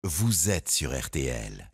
vous êtes sur RTL.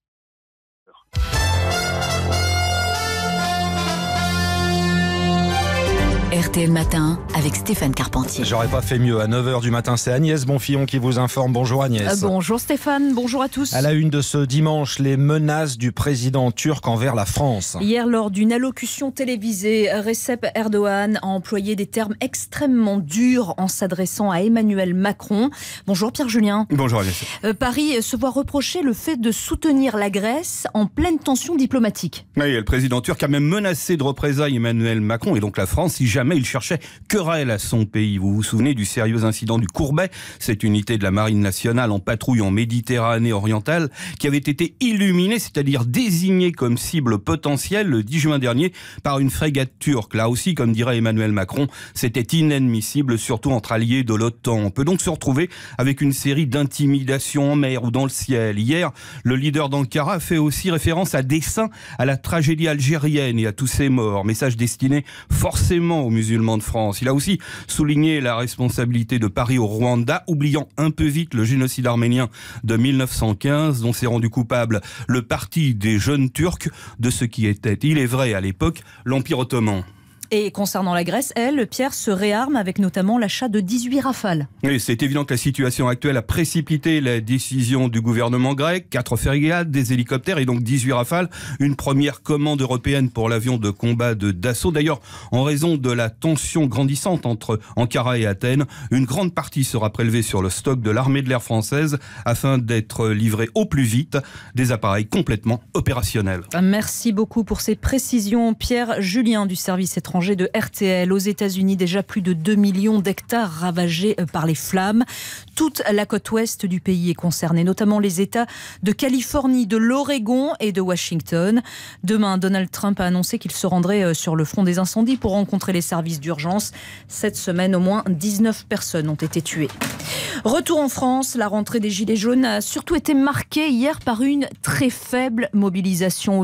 RTL Matin avec Stéphane Carpentier. J'aurais pas fait mieux. À 9h du matin, c'est Agnès Bonfillon qui vous informe. Bonjour Agnès. Bonjour Stéphane, bonjour à tous. À la une de ce dimanche, les menaces du président turc envers la France. Hier, lors d'une allocution télévisée, Recep Erdogan a employé des termes extrêmement durs en s'adressant à Emmanuel Macron. Bonjour Pierre-Julien. Bonjour Agnès. Paris se voit reprocher le fait de soutenir la Grèce en pleine tension diplomatique. Oui, le président turc a même menacé de représailles Emmanuel Macron et donc la France si jamais il cherchait querelle à son pays. Vous vous souvenez du sérieux incident du Courbet, cette unité de la Marine nationale en patrouille en Méditerranée orientale qui avait été illuminée, c'est-à-dire désignée comme cible potentielle le 10 juin dernier par une frégate turque. Là aussi, comme dirait Emmanuel Macron, c'était inadmissible, surtout entre alliés de l'OTAN. On peut donc se retrouver avec une série d'intimidations en mer ou dans le ciel. Hier, le leader d'Ankara fait aussi référence à dessein à la tragédie algérienne et à tous ces morts. Message destiné forcément aux musulmans de France. Il a aussi souligné la responsabilité de Paris au Rwanda, oubliant un peu vite le génocide arménien de 1915, dont s'est rendu coupable le parti des jeunes Turcs de ce qui était, il est vrai à l'époque, l'Empire ottoman. Et concernant la Grèce, elle, Pierre, se réarme avec notamment l'achat de 18 Rafales. Oui, c'est évident que la situation actuelle a précipité la décision du gouvernement grec. 4 frégates, des hélicoptères et donc 18 Rafales. Une première commande européenne pour l'avion de combat de Dassault. D'ailleurs, en raison de la tension grandissante entre Ankara et Athènes, une grande partie sera prélevée sur le stock de l'armée de l'air française afin d'être livrée au plus vite des appareils complètement opérationnels. Merci beaucoup pour ces précisions. Pierre-Julien du service étranger de RTL. Aux États-Unis, déjà plus de 2 millions d'hectares ravagés par les flammes. Toute la côte ouest du pays est concernée, notamment les États de Californie, de l'Oregon et de Washington. Demain, Donald Trump a annoncé qu'il se rendrait sur le front des incendies pour rencontrer les services d'urgence. Cette semaine, au moins 19 personnes ont été tuées. Retour en France, la rentrée des Gilets jaunes a surtout été marquée hier par une très faible mobilisation.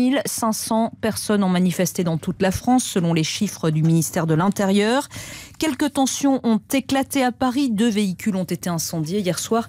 8500 personnes ont manifesté dans toute la France, selon les chiffres du ministère de l'Intérieur. Quelques tensions ont éclaté à Paris. 2 véhicules ont été incendiés. Hier soir,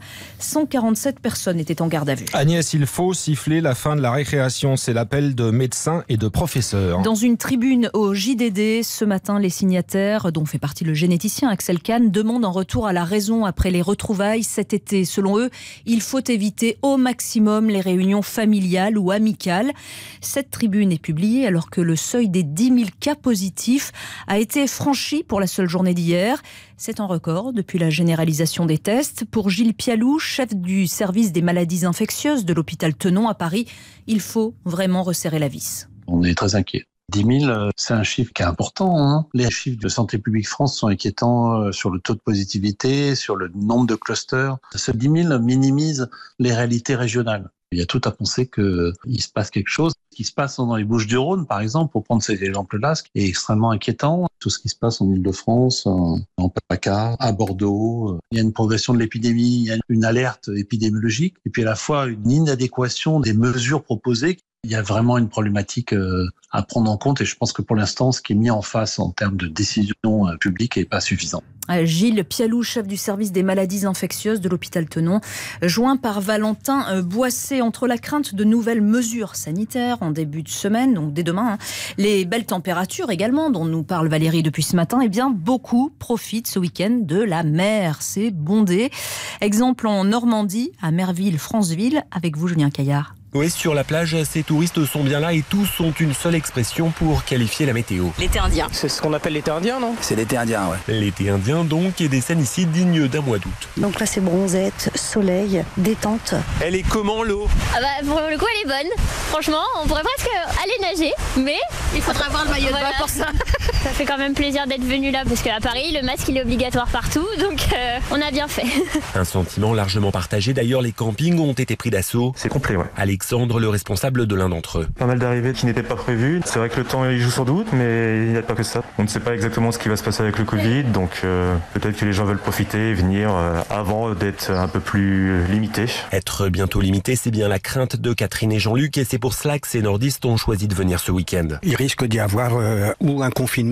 147 personnes étaient en garde à vue. Agnès, il faut siffler la fin de la récréation. C'est l'appel de médecins et de professeurs. Dans une tribune au JDD, ce matin, les signataires, dont fait partie le généticien Axel Kahn, demandent un retour à la raison après les retrouvailles cet été. Selon eux, il faut éviter au maximum les réunions familiales ou amicales. Cette tribune est publiée alors que le seuil des 10 000 cas positifs a été franchi pour la seule journée d'hier. C'est un record depuis la généralisation des tests. Pour Gilles Pialou, chef du service des maladies infectieuses de l'hôpital Tenon à Paris, il faut vraiment resserrer la vis. On est très inquiet. 10 000, c'est un chiffre qui est important. Les chiffres de Santé publique France sont inquiétants sur le taux de positivité, sur le nombre de clusters. Ce 10 000 minimise les réalités régionales. Il y a tout à penser qu'il se passe quelque chose. Ce qui se passe dans les Bouches-du-Rhône, par exemple, pour prendre ces exemples-là, ce qui est extrêmement inquiétant. Tout ce qui se passe en Île-de-France, en PACA, à Bordeaux. Il y a une progression de l'épidémie, il y a une alerte épidémiologique, et puis à la fois une inadéquation des mesures proposées. Il y a vraiment une problématique à prendre en compte et je pense que pour l'instant, ce qui est mis en face en termes de décision publique n'est pas suffisant. Gilles Pialou, chef du service des maladies infectieuses de l'hôpital Tenon, joint par Valentin Boissé. Entre la crainte de nouvelles mesures sanitaires en début de semaine, donc dès demain, les belles températures également, dont nous parle Valérie depuis ce matin, eh bien beaucoup profitent ce week-end de la mer. C'est bondé. Exemple en Normandie, à Merville, Franceville, avec vous Julien Caillard. Oui, sur la plage, ces touristes sont bien là et tous ont une seule expression pour qualifier la météo. L'été indien. C'est ce qu'on appelle l'été indien, non ? C'est l'été indien, ouais. L'été indien donc, et des scènes ici dignes d'un mois d'août. Donc là, c'est bronzette, soleil, détente. Elle est comment l'eau ? Pour le coup, elle est bonne. Franchement, on pourrait presque aller nager, mais il faudra avoir le maillot de bain pour ça. Ça fait quand même plaisir d'être venu là, parce qu'à Paris, le masque il est obligatoire partout, donc on a bien fait. Un sentiment largement partagé. D'ailleurs, les campings ont été pris d'assaut. C'est complet, ouais. Alexandre, le responsable de l'un d'entre eux. Pas mal d'arrivées qui n'étaient pas prévues. C'est vrai que le temps il joue sans doute, mais il n'y a pas que ça. On ne sait pas exactement ce qui va se passer avec le Covid, donc peut-être que les gens veulent profiter et venir avant d'être un peu plus limités. Être bientôt limité, c'est bien la crainte de Catherine et Jean-Luc, et c'est pour cela que ces nordistes ont choisi de venir ce week-end. Il risque d'y avoir ou un confinement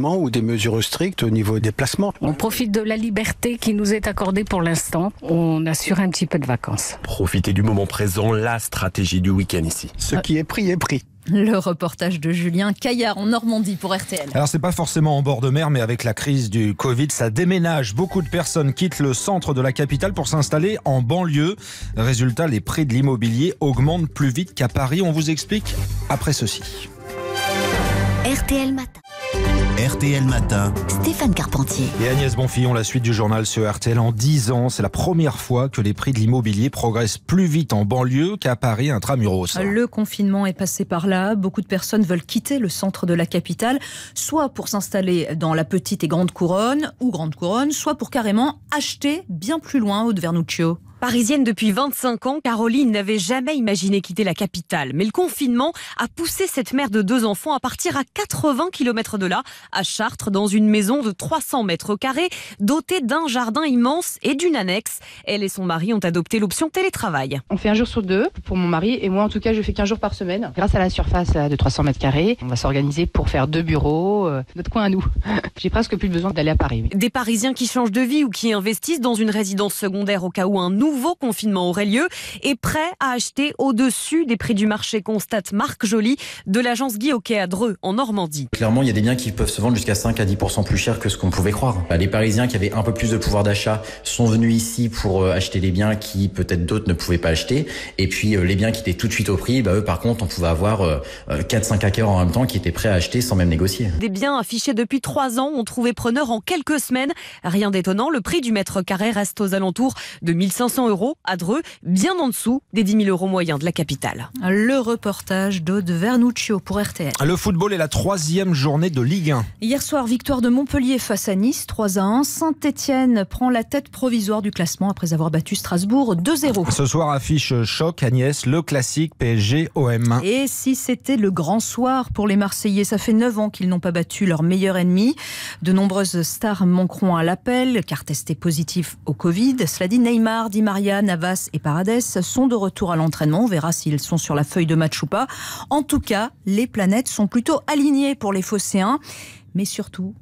confinement ou des mesures strictes au niveau des placements. On profite de la liberté qui nous est accordée pour l'instant. On assure un petit peu de vacances. Profitez du moment présent, la stratégie du week-end ici. Ce qui est pris est pris. Le reportage de Julien Caillard en Normandie pour RTL. Alors c'est pas forcément en bord de mer, mais avec la crise du Covid, ça déménage. Beaucoup de personnes quittent le centre de la capitale pour s'installer en banlieue. Résultat, les prix de l'immobilier augmentent plus vite qu'à Paris. On vous explique après ceci. RTL Matin. RTL Matin. Stéphane Carpentier. Et Agnès Bonfillon, la suite du journal sur RTL. En 10 ans, c'est la première fois que les prix de l'immobilier progressent plus vite en banlieue qu'à Paris intramuros. Le confinement est passé par là. Beaucoup de personnes veulent quitter le centre de la capitale, soit pour s'installer dans la petite et grande couronne, ou grande couronne, soit pour carrément acheter bien plus loin, Aude Vernuccio. Parisienne depuis 25 ans, Caroline n'avait jamais imaginé quitter la capitale. Mais le confinement a poussé cette mère de 2 enfants à partir à 80 km de là, à Chartres, dans une maison de 300 mètres carrés, dotée d'un jardin immense et d'une annexe. Elle et son mari ont adopté l'option télétravail. On fait 1 jour sur 2 pour mon mari et moi en tout cas je fais qu'1 jour par semaine. Grâce à la surface de 300 mètres carrés, on va s'organiser pour faire 2 bureaux, notre coin à nous. J'ai presque plus besoin d'aller à Paris. Des Parisiens qui changent de vie ou qui investissent dans une résidence secondaire au cas où un nouveau confinement aurait lieu et prêts à acheter au-dessus des prix du marché, constate Marc Joly de l'agence Guy Hockey à Dreux en Normandie. Clairement, il y a des biens qui peuvent se vendre jusqu'à 5 à 10% plus cher que ce qu'on pouvait croire. Les Parisiens qui avaient un peu plus de pouvoir d'achat sont venus ici pour acheter des biens qui peut-être d'autres ne pouvaient pas acheter. Et puis les biens qui étaient tout de suite au prix, eux par contre on pouvait avoir 4-5 acquéreurs en même temps qui étaient prêts à acheter sans même négocier. Des biens affichés depuis 3 ans ont trouvé preneur en quelques semaines. Rien d'étonnant, le prix du mètre carré reste aux alentours de 1 500 € à Dreux, bien en dessous des 10 000 € moyens de la capitale. Le reportage d'Aude Vernuccio pour RTL. Le football est la 3e journée de Ligue 1. Hier soir, victoire de Montpellier face à Nice, 3-1. Saint-Etienne prend la tête provisoire du classement après avoir battu Strasbourg 2-0. Ce soir, affiche choc, Agnès, le classique PSG-OM. Et si c'était le grand soir pour les Marseillais, ça fait 9 ans qu'ils n'ont pas battu leur meilleur ennemi. De nombreuses stars manqueront à l'appel, car testés positifs au Covid. Cela dit, Neymar, Di Maria, Navas et Paredes sont de retour à l'entraînement. On verra s'ils sont sur la feuille de match ou pas. En tout cas, les planètes sont plutôt alignées pour les Phocéens. Mais surtout,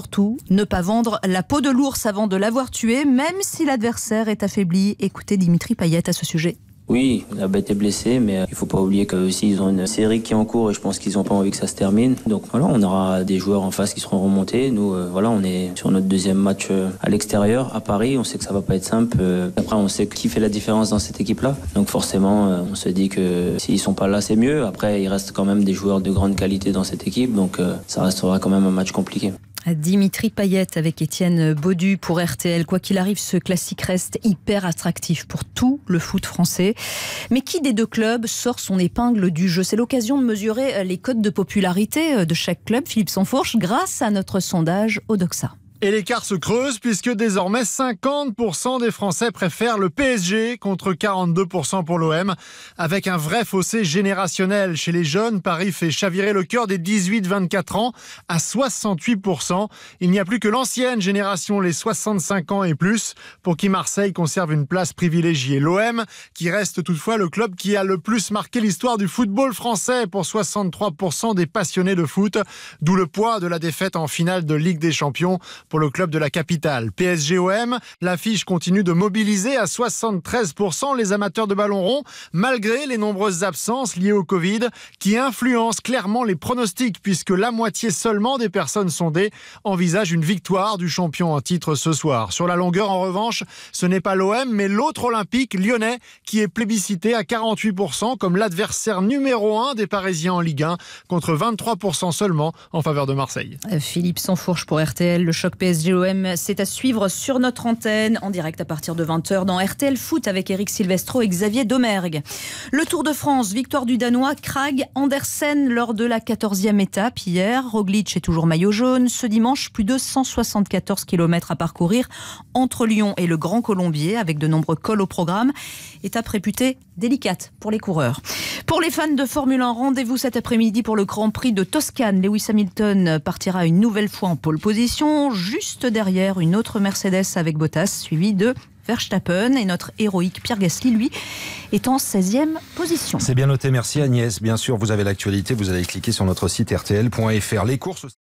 ne pas vendre la peau de l'ours avant de l'avoir tué, même si l'adversaire est affaibli. Écoutez Dimitri Payet à ce sujet. Oui, la bête est blessée, mais il ne faut pas oublier qu'eux aussi, ils ont une série qui est en cours et je pense qu'ils n'ont pas envie que ça se termine. Donc voilà, on aura des joueurs en face qui seront remontés. Nous, voilà, on est sur notre 2e match à l'extérieur, à Paris. On sait que ça ne va pas être simple. Après, on sait qui fait la différence dans cette équipe-là. Donc forcément, on se dit que s'ils ne sont pas là, c'est mieux. Après, il reste quand même des joueurs de grande qualité dans cette équipe. Donc ça restera quand même un match compliqué. Dimitri Payet avec Étienne Baudu pour RTL. Quoi qu'il arrive, ce classique reste hyper attractif pour tout le foot français. Mais qui des 2 clubs sort son épingle du jeu ? C'est l'occasion de mesurer les codes de popularité de chaque club, Philippe Sansfourche, grâce à notre sondage Odoxa. Et l'écart se creuse puisque désormais 50% des Français préfèrent le PSG contre 42% pour l'OM. Avec un vrai fossé générationnel chez les jeunes, Paris fait chavirer le cœur des 18-24 ans à 68%. Il n'y a plus que l'ancienne génération, les 65 ans et plus, pour qui Marseille conserve une place privilégiée. L'OM qui reste toutefois le club qui a le plus marqué l'histoire du football français pour 63% des passionnés de foot. D'où le poids de la défaite en finale de Ligue des Champions pour le club de la capitale. PSG-OM, l'affiche continue de mobiliser à 73% les amateurs de ballon rond, malgré les nombreuses absences liées au Covid, qui influencent clairement les pronostics, puisque la moitié seulement des personnes sondées envisagent une victoire du champion en titre ce soir. Sur la longueur, en revanche, ce n'est pas l'OM, mais l'autre olympique lyonnais, qui est plébiscité à 48% comme l'adversaire numéro 1 des Parisiens en Ligue 1, contre 23% seulement en faveur de Marseille. Philippe Sansfourche pour RTL. Le choc PSG-OM, c'est à suivre sur notre antenne, en direct à partir de 20h dans RTL Foot avec Eric Silvestro et Xavier Domergue. Le Tour de France, victoire du Danois Kragh Andersen lors de la 14e étape hier. Roglic est toujours maillot jaune. Ce dimanche, plus de 174 km à parcourir entre Lyon et le Grand Colombier, avec de nombreux cols au programme. Étape réputée délicate pour les coureurs. Pour les fans de Formule 1, rendez-vous cet après-midi pour le Grand Prix de Toscane. Lewis Hamilton partira une nouvelle fois en pole position, juste derrière une autre Mercedes avec Bottas, suivi de Verstappen, et notre héroïque Pierre Gasly, lui, est en 16e position. C'est bien noté, merci Agnès. Bien sûr, vous avez l'actualité, vous allez cliquer sur notre site rtl.fr. Les courses